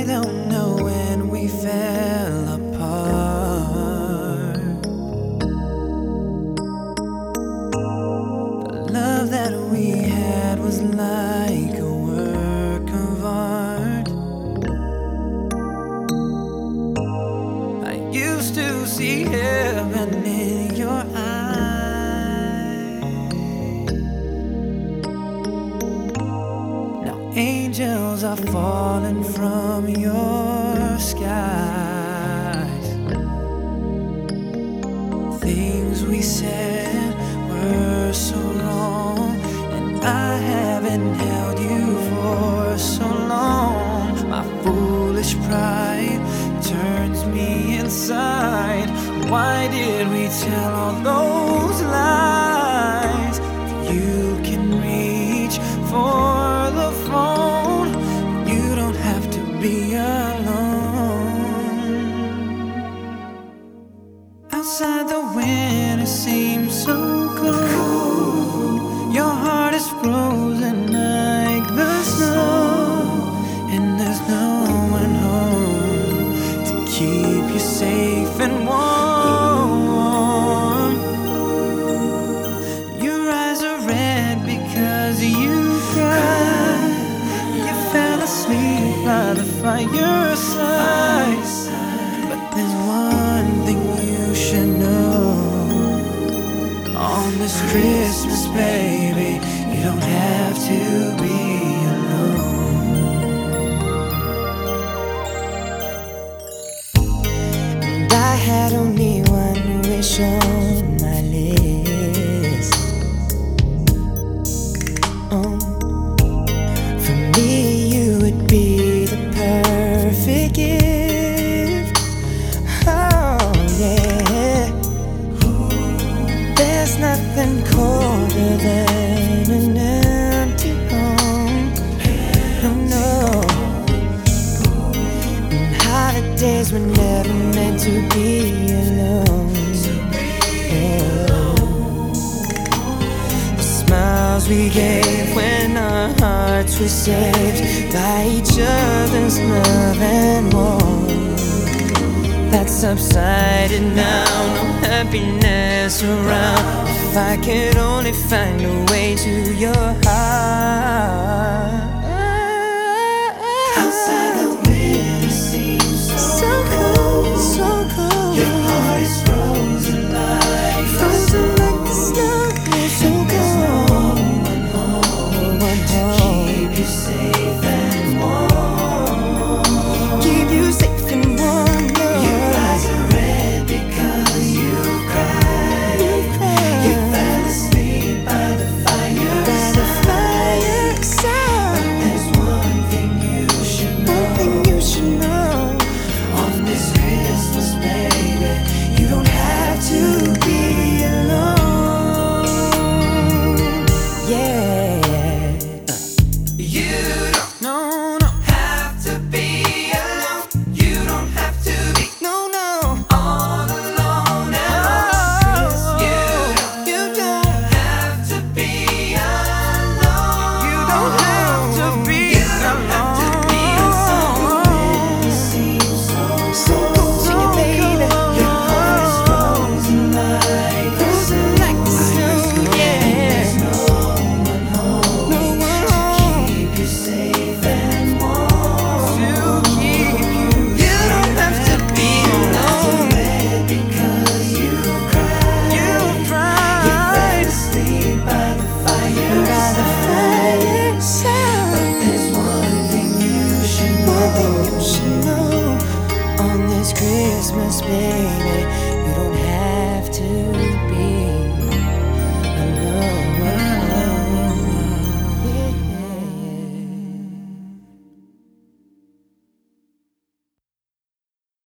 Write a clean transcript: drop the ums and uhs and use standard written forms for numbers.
I don't know when we fell apart. The love that we had was like a work of art. I used to see heaven in your eyes. Now angels are falling from your skies. Things we said were so wrong, and I haven't held you for so long. My foolish pride turns me inside. Why did we tell all those lies? You can reach for the phone. You don't have to be alone. Outside the winter seems so cold. Your heart is frozen like the snow, and there's no one home to keep you safe and warm. Your eyes are red because you cried. You fell asleep by the fireside. But there's one thing you should know. On this Christmas, baby, you don't have to be alone. And I had only one wish on my list. For me, you would be the perfect gift. Oh, yeah. There's nothing colder than an empty home. Oh, no. And holidays were never meant to be alone. The smiles we gave when our hearts were saved by each other's love and warmth, that's subsided now. No happiness around. If I could only find a way to your heart. Outside the winter seems so cold, so cold. Your heart is frozen like the snow. So cold. No one home to keep you safe and warm. Keep you safe and warm. Your eyes are red because you cried. You fell asleep by the fireside. But there's one thing you should know. On this Christmas, baby, you don't have to be alone. Yeah. You don't have to be alone. You don't have to be all alone at Christmas. You don't have to be alone. You don't have to be alone. So cold, sing it, baby. Your heart is frozen like the snow. Yeah. There's no one home to keep you safe and warm. You don't have to be alone. Because you cried. You fell asleep by the fireside. But there's one thing you should know. On this Christmas, baby, you don't have to